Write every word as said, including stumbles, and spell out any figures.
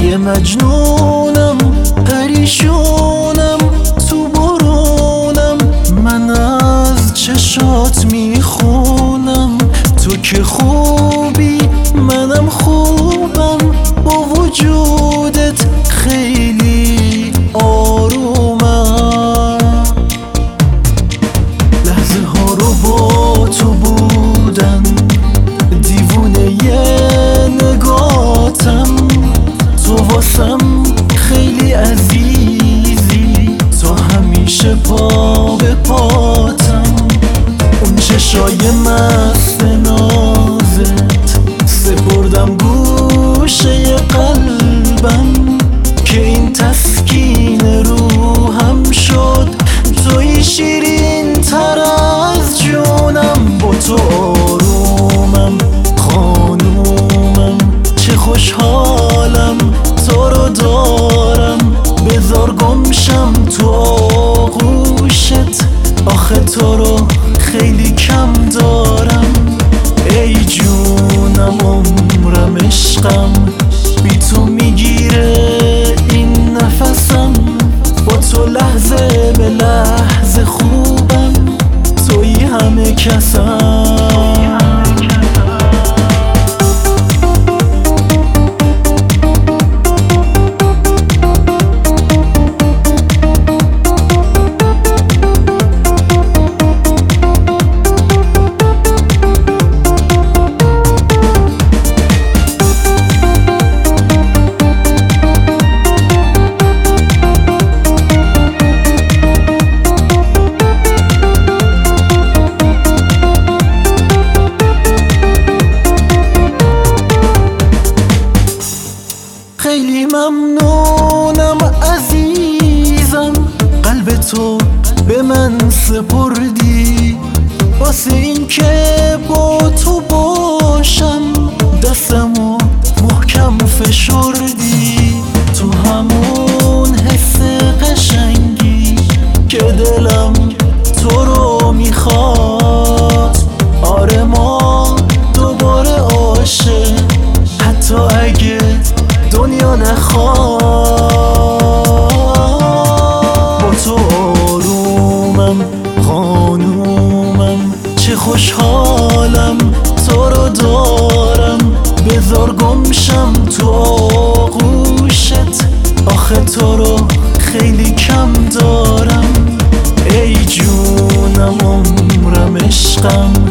یه مجنونم پریشونم تو برونم، من از چشات میخونم. تو که خوبی منم خوبم، با وجودت خیلی آرومم. لحظه ها رو با تو بودن، دیوونه یه نگاتم. تو واسم خیلی عزیزی، تو همیشه پا به پاتم. اون چشای مست نازت سپردم گوشه قلبم، که این تسکین روحم شد. توی شیرین تر از جونم، با تو آرومم خانومم. چه خوشحالم تو رو دارم، بذار گمشم تو آغوشت. آخه تو رو خیلی کم دارم. ای جونم عمرم عشقم، بی تو میگیره این نفسم. با تو لحظه به لحظه خوبم، توی همه کسم. خیلی ممنونم عزیزم، قلب تو به من سپردی. واسه این که با تو باشم، دستمو محکم فشردی. تو همون حس قشنگی که دلم تو رو میخواد. آره ما دوباره عاشق، حتی اگه دنیا نخواد. با تو آرومم خانومم، چه خوشحالم تو رو دارم. بذار گمشم تو آغوشت، آخه تو رو خیلی کم دارم. ای جونم عمرم عشقم،